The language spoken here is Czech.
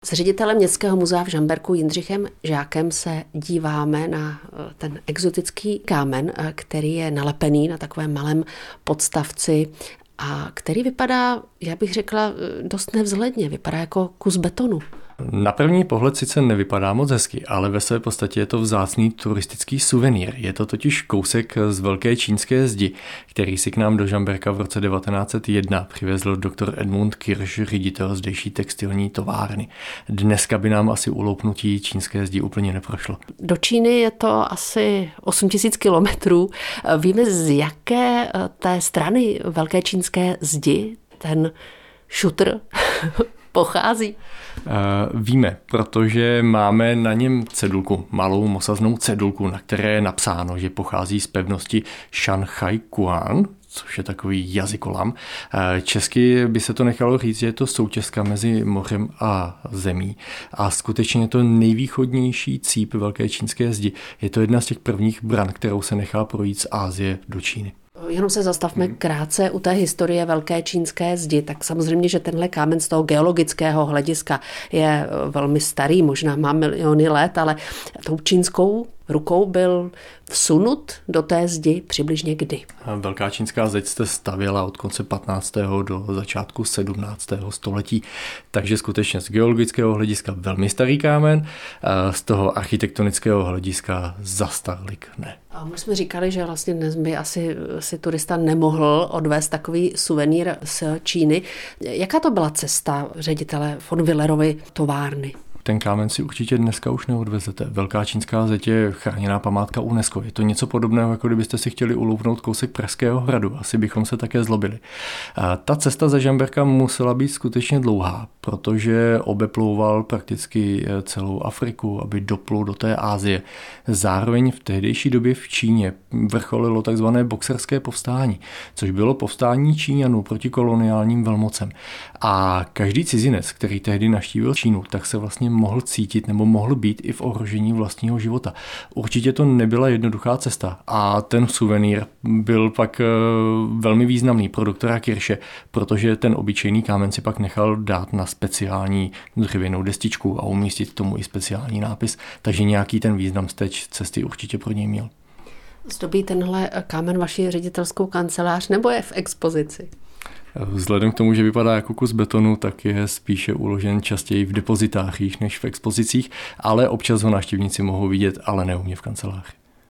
S ředitelem Městského muzea v Žamberku Jindřichem Žákem se díváme na ten exotický kámen, který je nalepený na takovém malém podstavci a který vypadá, já bych řekla, dost nevzhledně, vypadá jako kus betonu. Na první pohled sice nevypadá moc hezky, ale ve své podstatě je to vzácný turistický suvenýr. Je to totiž kousek z velké čínské zdi, který si k nám do Žamberka v roce 1901 přivezl doktor Edmund Kirsch, ředitel zdejší textilní továrny. Dneska by nám asi uloupnutí čínské zdi úplně neprošlo. Do Číny je to asi 8000 kilometrů. Víme, z jaké té strany velké čínské zdi ten šutr pochází? Víme, protože máme na něm cedulku, malou mosaznou cedulku, na které je napsáno, že pochází z pevnosti Shanghai Kuan, což je takový jazykolam. Česky by se to nechalo říct, že je to soutězka mezi mořem a zemí. A skutečně je to nejvýchodnější cíp velké čínské zdi. Je to jedna z těch prvních bran, kterou se nechá projít z Asie do Číny. Jenom se zastavme krátce u té historie velké čínské zdi. Tak samozřejmě, že tenhle kámen z toho geologického hlediska je velmi starý, možná má miliony let, ale tou čínskou rukou byl vsunut do té zdi přibližně kdy? Velká čínská zeď se stavěla od konce 15. do začátku 17. století, takže skutečně z geologického hlediska velmi starý kámen, z toho architektonického hlediska zas tolik ne. A my jsme říkali, že vlastně dnes by asi si turista nemohl odvést takový suvenýr z Číny. Jaká to byla cesta ředitele von Willerovy továrny? Ten kámen si určitě dneska už neodvezete. Velká čínská zeď je chráněná památka UNESCO. Je to něco podobného, jako kdybyste si chtěli uloupnout kousek Pražského hradu. Asi bychom se také zlobili. Ta cesta ze Žamberka musela být skutečně dlouhá, protože obeplouval prakticky celou Afriku, aby doplul do té Asie. Zároveň v tehdejší době v Číně vrcholilo takzvané boxerské povstání, což bylo povstání Číňanů proti koloniálním velmocem. A každý cizinec, který tehdy navštívil Čínu, tak se vlastně mohl cítit nebo mohl být i v ohrožení vlastního života. Určitě to nebyla jednoduchá cesta a ten suvenýr byl pak velmi významný pro doktora Kirsche, protože ten obyčejný kámen si pak nechal dát na speciální dřevěnou destičku a umístit k tomu i speciální nápis, takže nějaký ten význam z té cesty určitě pro něj měl. Zdobí tenhle kámen vaši ředitelskou kancelář nebo je v expozici? Vzhledem k tomu, že vypadá jako kus betonu, tak je spíše uložen častěji v depozitářích než v expozicích, ale občas ho návštěvníci mohou vidět, ale ne u mě v kanceláři.